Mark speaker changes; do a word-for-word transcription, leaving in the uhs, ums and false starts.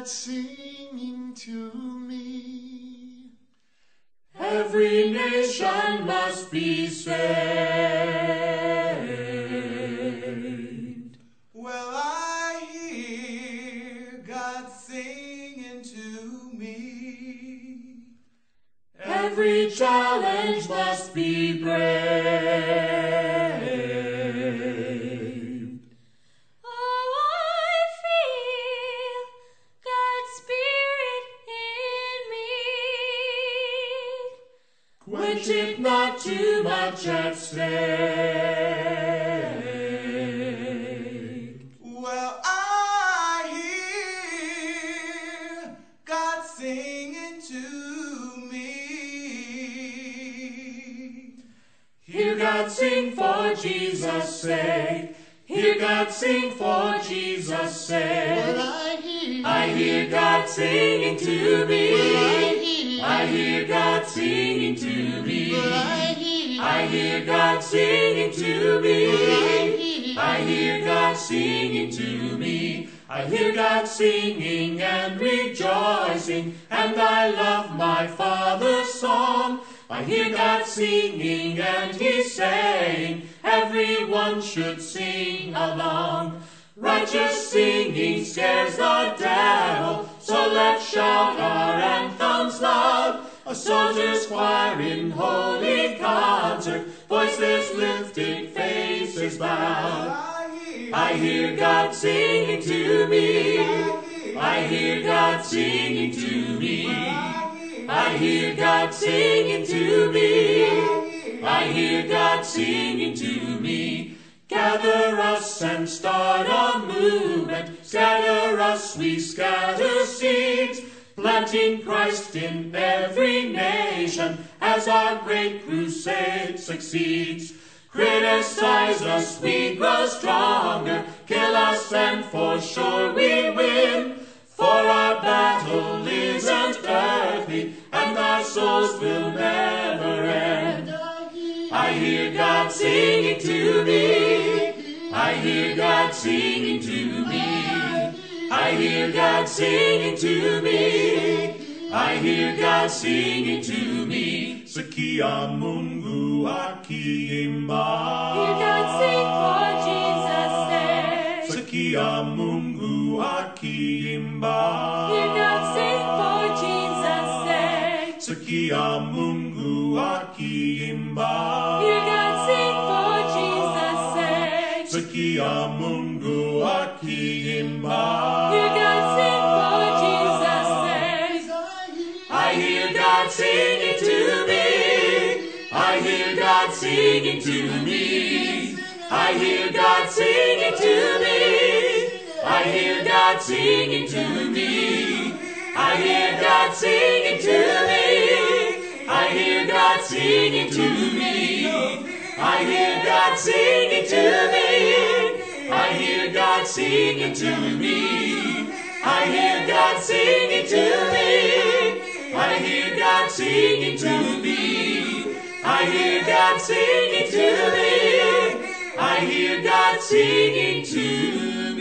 Speaker 1: singing to me.
Speaker 2: Every nation must be saved.
Speaker 3: Well, I hear God singing to me.
Speaker 2: Every challenge must be braved.
Speaker 4: Oh, I feel God's Spirit in me.
Speaker 2: Quench it not too much at stake.
Speaker 3: Well, I hear God singing to me.
Speaker 2: Hear God sing for Jesus' sake. Hear God sing for Jesus' sake.
Speaker 1: But I hear,
Speaker 2: I hear God singing to me. I hear God singing to me.
Speaker 1: but I hear,
Speaker 2: I hear God singing to me. I hear God singing to me. I hear God singing and rejoicing, and I love my Father's song. I hear God singing and He's saying, everyone should sing along. Righteous singing scares the devil, so let's shout our anthems loud. A soldier's choir in holy concert, voices lifted, faces bowed.
Speaker 3: I hear,
Speaker 2: I hear God singing to me. I hear God singing to me. I hear God singing to me. I hear God singing to me. Gather us and start a movement. Scatter us, we scatter seeds, planting Christ in every nation as our great crusade succeeds. Criticize us, we grow stronger. Kill us, and for sure we win. For our battle isn't earthly, and our souls will never end. I hear God singing to me. I hear God singing to me. I hear God singing to me. I hear God singing to me. Sekia Mungu akiimba.
Speaker 4: Hear God sing for Jesus' sake.
Speaker 2: Sekia Mungu akiimba.
Speaker 4: Hear God sing for Jesus' sake.
Speaker 2: Sekia Mungu akiimba.
Speaker 4: Hear God sing for Jesus' sake.
Speaker 2: Sekia Mungu akiimba.
Speaker 4: Hear God sing for Jesus' sake.
Speaker 2: I hear God singing to me. I hear God singing to me. I hear God singing to me. I hear God singing to me. I hear God singing to me. I hear God singing to me. I hear God singing to me. I hear God singing to me. I hear God singing to me. I hear God singing to me. I hear God singing to me. I hear God singing to me.